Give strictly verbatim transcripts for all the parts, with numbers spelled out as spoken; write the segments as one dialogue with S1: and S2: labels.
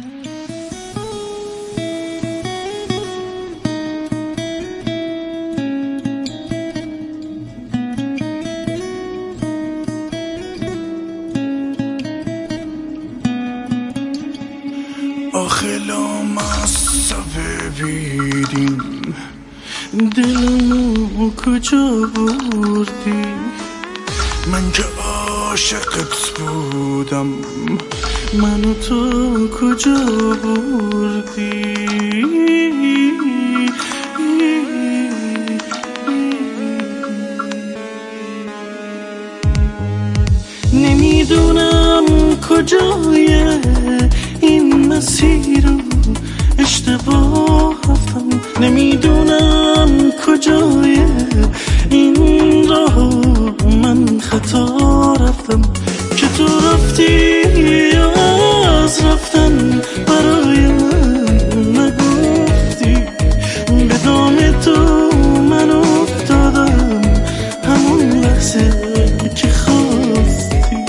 S1: آخه لامصب ببینیم دلمو کجا بردی؟ من که عاشقت بودم منو تو کجا بردی؟ نمیدونم کجای این مسیر رو اشتباه رفتم، نمیدونم کجای این راه من خطا رفتم که تو رفتی از رفتن برای من نگفتی. به دام تو من افتادم همون لحظه که خواستی.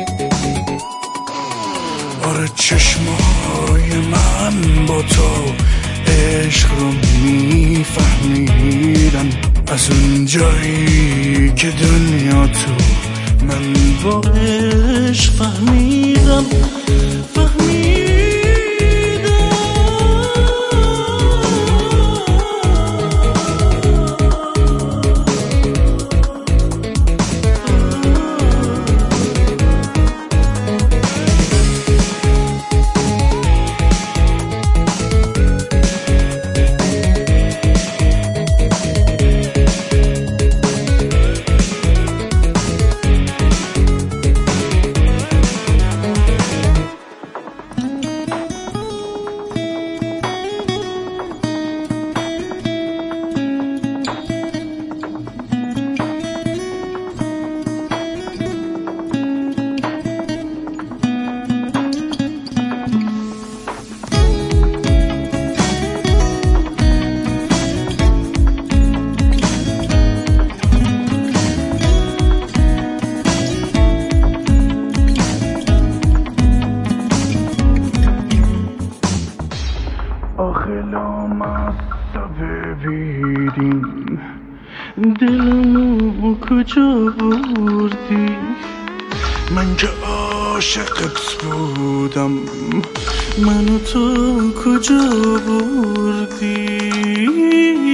S1: آره چشمای من با تو عشق رو میفهمیدن از اون جایی که دنیا تو من با عشق فهمیدم فهمیدم آخه لامصب ببینیم دلمو کجا بردی؟ من که عاشقت بودم منو تو کجا بردی؟